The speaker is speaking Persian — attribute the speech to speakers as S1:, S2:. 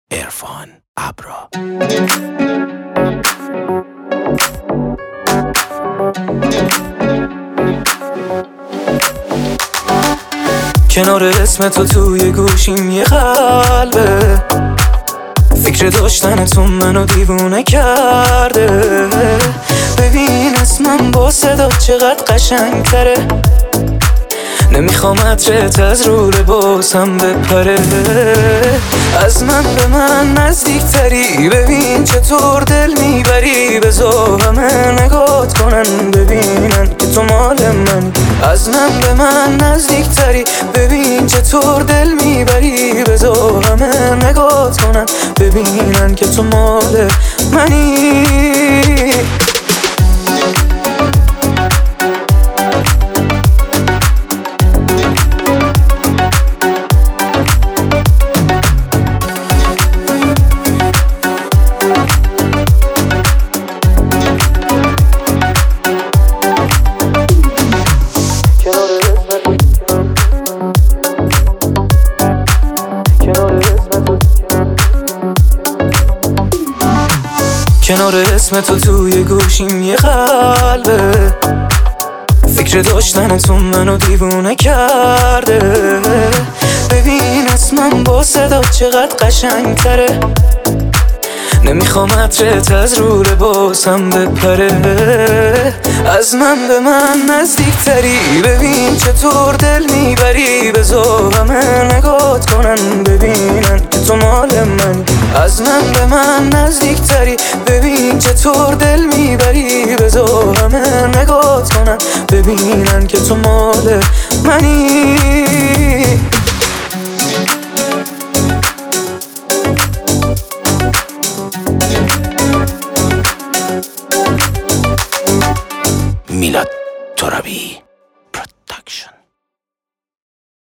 S1: عرفان ابرا.
S2: کنار اسم تو توی گوشیم یه قلبه، فکر داشتنتون منو دیوونه کرده. ببین اسمم با صدا چقدر قشنگ تره، نمیخوام عطرت از رو لباسم بپره. از من به من نزدیک تری، ببین چطور دل میبری. بذار همه نگات کنن ببینن که تو مال من. از من به من نزدیک تری، ببین چطور دل میبری. بذار همه نگات کنن ببینن که تو مال منی. کنار اسم تو توی گوشیم یه قلبه، فکر داشتنتون منو دیوونه کرده. ببین اسمم با صدا چقدر قشنگ تره، نمیخوام عطرت از رو لباسم بپره. از من به من نزدیک تری، ببین چطور دل میبری. بذار همه نگات کنن ببینن که تو مال من. از من به من نزدیک تری، ببین چطور دل میبری. بذار همه نگات کنن ببینن که تو مال منی.
S1: میلاد ترابی پروداکشن.